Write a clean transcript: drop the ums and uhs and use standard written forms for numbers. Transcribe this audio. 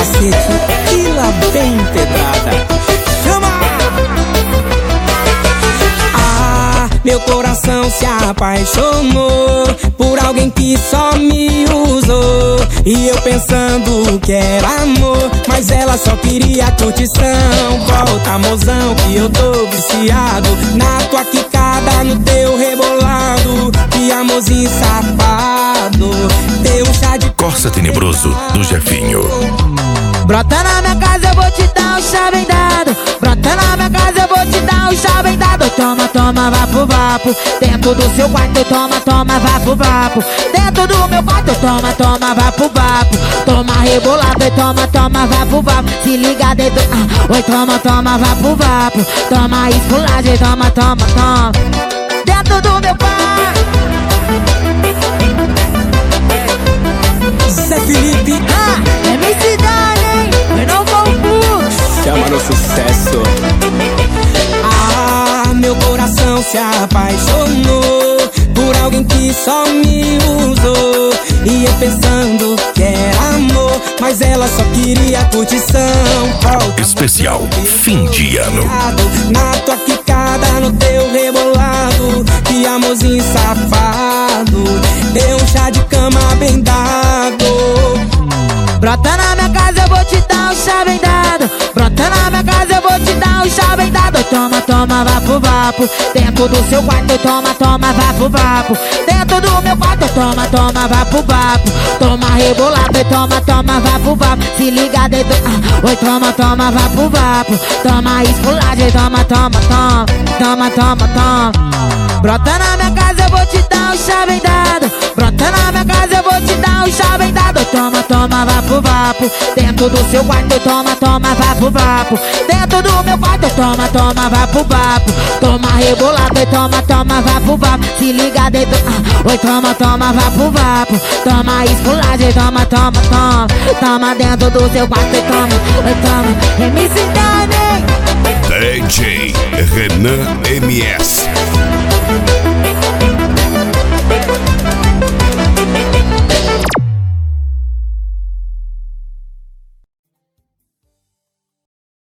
cacete e lá vem pedrada. Chama! Ah, meu coração se apaixonou por alguém que só me usou. E eu pensando que era amor, mas ela só queria curtição. Volta, mozão, que eu tô viciado na tua quicada, no teu rebolado. Que amorzinho safado, teu chá de Corsa Tenebroso do Jefinho. Brota na minha casa, eu vou te dar um chá bem dado. Brota na minha casa, eu vou te dar um chá bem dado. Toma, toma, vapo, vapo. Dentro do seu quarto, toma, toma, vapo, vapo. Dentro do meu quarto, toma, toma, vapo, vapo. Toma rebolado, toma, toma, vapo, vapo. Se liga dentro, oi, toma, toma, vapo, vapo. Toma esculagem, toma, toma, toma. Dentro do meu quarto. Zé Felipe, MC Dani, eu não confundo. chama no sucesso. Ah, meu coração se apaixonou por alguém que só me usou. E eu pensando que era amor, mas ela só queria curtição. Volta, Especial fim de ano. na tua quicada, no teu rebolado. Que amorzinho safado, deu um chá de cama bem dado. Brota na minha casa, eu vou te dar um chá bem dado. Brota na minha casa, eu vou te dar um chá bem dado. Toma, toma, vapo, vapo. Dentro do seu quarto, toma, toma, vapo, vapo. Dentro do meu quarto, toma, toma, vapo, vapo. Toma rebolado, toma, toma, vapo, vapo. Se liga dentro, oi, toma, toma, vapo, vapo. Toma esculagem, toma, toma, toma. Toma, toma, toma. Brota na minha casa, eu vou te dar um chá bem dado. Brota na minha casa, eu vou te dar um chá bem dado. Toma, toma, vapo, vapo. Dentro do seu quarto, toma, toma, vapo, vapo. Dentro do meu quarto, toma, toma, vapo, vapo. Toma rebolado, toma, toma, vapo, vapo. Se liga dentro, oi, toma, toma, vapo, vapo. Toma esculagem, toma, toma, toma. Toma dentro do seu quarto, toma, oi, toma. MC Dani. DJ Renan MS.